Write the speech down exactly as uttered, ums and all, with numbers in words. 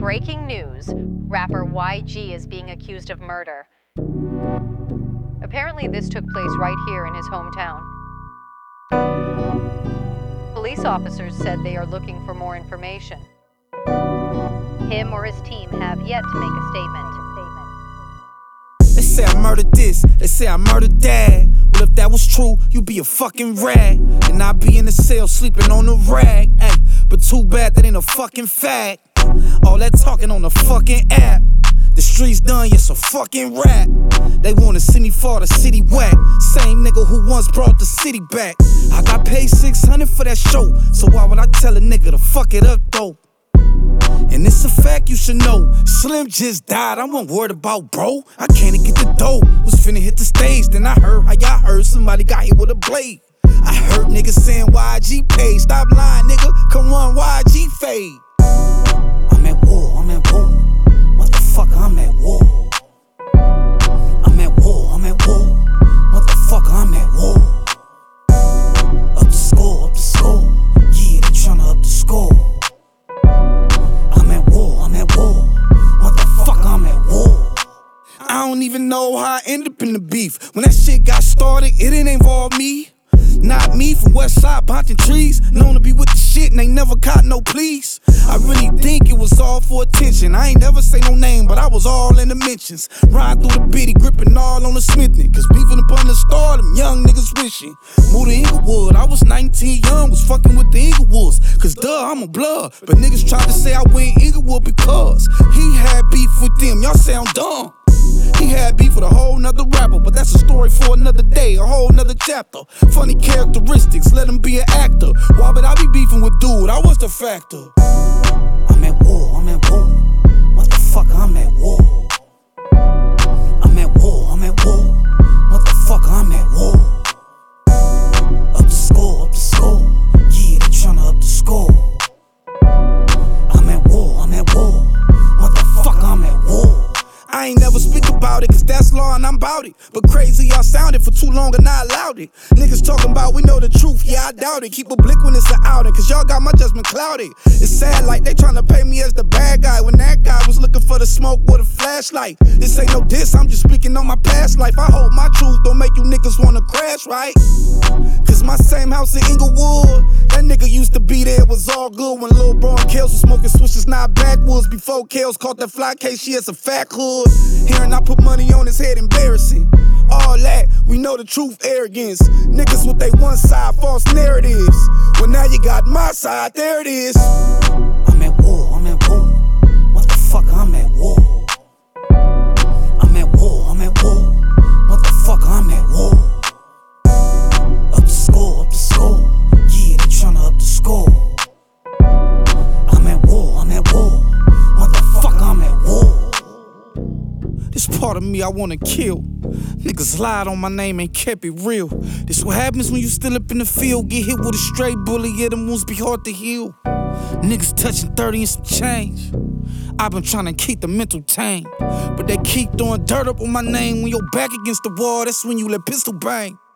Breaking news, rapper Y G is being accused of murder. Apparently this took place right here in his hometown. Police officers said they are looking for more information. Him or his team have yet to make a statement. They say I murdered this, they say I murdered that. Well, if that was true, you'd be a fucking rag. And I'd be in the cell sleeping on a rag. Ay, but too bad that ain't a fucking fact. All that talking on the fucking app. The streets done, yes, a fucking rap. They wanna see me fall the city whack. Same nigga who once brought the city back. I got paid six hundred for that show, so why would I tell a nigga to fuck it up though? And it's a fact you should know. Slim just died, I wasn't worried about bro. I came to get the dough, was finna hit the stage. Then I heard how y'all heard somebody got hit with a blade. I heard niggas saying Y G paid. Stop lying, nigga, come on, Y G fade. I'm at war, I'm at war. Motherfucker, I'm at war. I'm at war, I'm at war. Motherfucker, I'm at war. Up the score, up the score. Yeah, they tryna up the score. I'm at war, I'm at war. Motherfucker, I'm at war. I don't even know how I ended up in the beef. When that shit got started, it didn't involve me. Not me from Westside, punching trees. Known to be with the shit and ain't never caught no pleas. I really think it was all for attention. I ain't never say no name, but I was all in the mentions. Riding through the bitty, gripping all on the Smithton. Cause beefing upon the star, them young niggas wishing. Moved to Inglewood, I was nineteen young, was fucking with the Inglewoods. Cause duh, I'm a blood. But niggas tried to say I went Inglewood because he had beef with them. Y'all sound dumb. He had beef with a whole nother rapper, but that's a story for another day, a whole nother chapter. Funny characteristics, let him be an actor. Why would I be beefing with dude? I was the factor. I'm at war, I'm at war. Motherfucker, I'm at war. I'm at war, I'm at war. Motherfucker, I'm at war. Up the score, up the score. Yeah, they tryna up the score. I'm at war, I'm at war. Motherfucker, I'm at war. I ain't never speak about it, cause that's law and I'm bout it. But crazy, y'all sounded for too long and I allowed it. Niggas talking about we know the truth, yeah, I doubt it. Keep a blick when it's an outing, cause y'all got my judgment clouded. It's sad like they tryna pay me as the bad guy, when that guy was looking for the smoke with a flashlight. This ain't no diss, I'm just speaking on my past life. I hope my truth don't make you niggas wanna crash, right? Cause my same house in Inglewood, that nigga used to be there, it was all good when Lil Bro and Kales was smoking switches, now backwoods. Before Kales caught that fly case, she has a fat hood. Hearing I put money on his head, embarrassing. All that, we know the truth, arrogance. Niggas with they one side, false narratives. Well, now you got my side, there it is. I'm at war, I'm at war. Motherfucker, I'm at war. I'm at war, I'm at war. Motherfucker, I'm at war. Up the score, up the score. Yeah, they tryna up the score. I'm at war, I'm at war. Motherfucker, I'm at war. This part of me I wanna kill. Niggas lied on my name and kept it real. This what happens when you still up in the field. Get hit with a stray bullet, yeah, them wounds be hard to heal. Niggas touching thirty and some change. I've been trying to keep the mental tame, but they keep throwing dirt up on my name. When you're back against the wall, that's when you let pistol bang.